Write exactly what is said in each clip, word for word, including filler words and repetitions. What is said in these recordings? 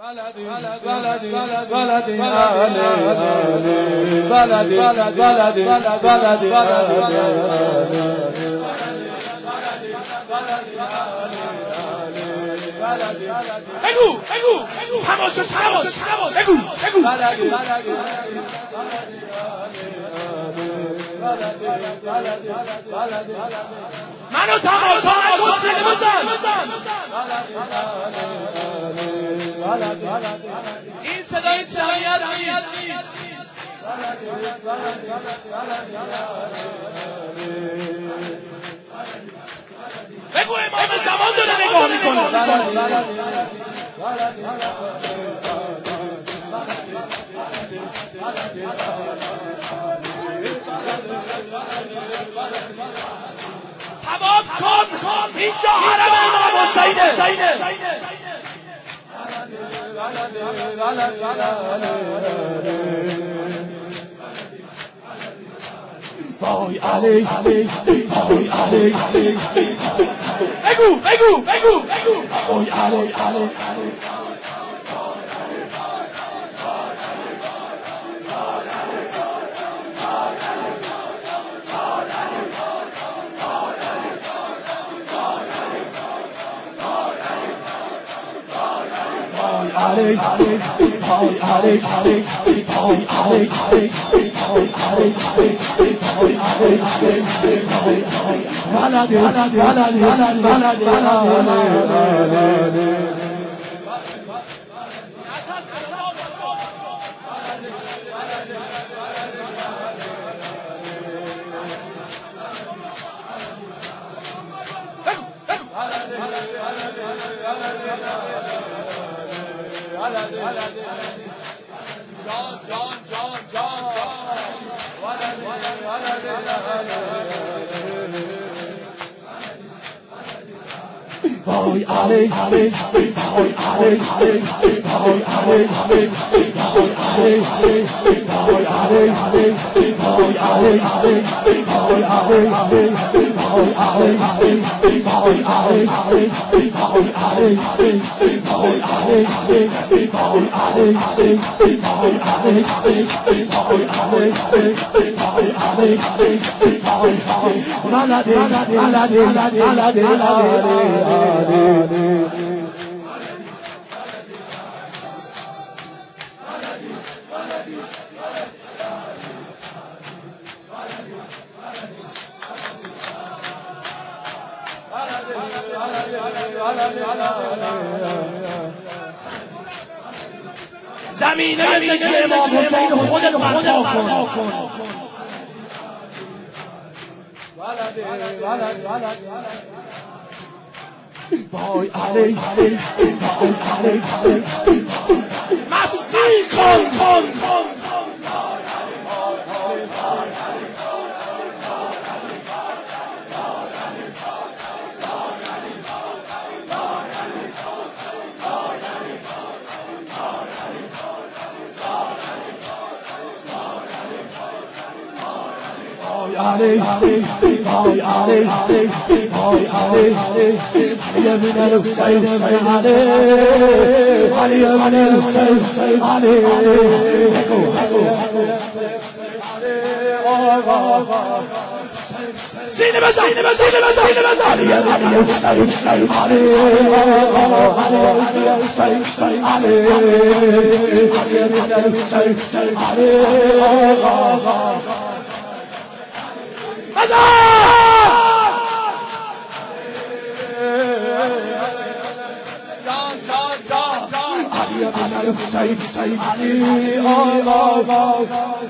بلدی بلدی بلدی بلدی بلدی بلدی بگو بگو تماش تماش تماش بگو بگو منو تماشا نکن سینه بزن این صدای چلایت نیست بگو امام زمان داره نگاه میکنه حباب کن اینجا حرم امام حسینه وای علی وای علی بگو بگو بگو بگو وای علی علی عليك عليك هاي عليك عليك هاي عليك عليك هاي عليك عليك هاي عليك عليك بلدي بلدي بلدي بلدي جان جان جان جان وای علی علی وای علی علی وای علی علی وای علی علی وای علی علی وای علی علی وای علی علی وای علی علی وای علی علی وای علی علی وای علی علی وای علی علی وای علی علی وای علی علی وای علی علی وای بلدی بلدی بلدی بلدی زمینه ذکر امام حسین خودت برپا کن وای علی علی وای علی علی مستی کن کن علي علي علي علي علي علي علي من الحسين من علي علي من الحسين علي سيني بس سيني بس سيني بس سيني بس علي علي الحسين علي علي الحسين علي علي من الحسين علي جان جان جان علی بن الحسین علی آقا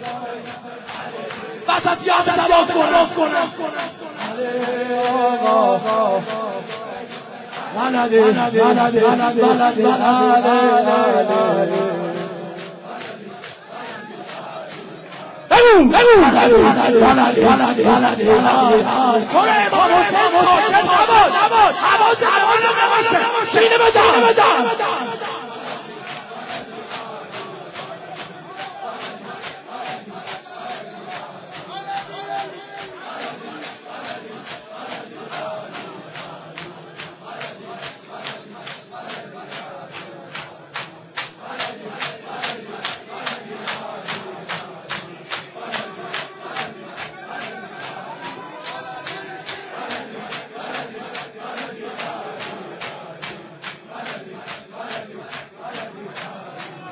وسط یاد نواز کنم علی آقا بلدی بلدی بلدی بلدی بگو بگو بلدی بلدی بلدی کره امام حسین ساکت نباش حواس حواس نباشه سینه بزن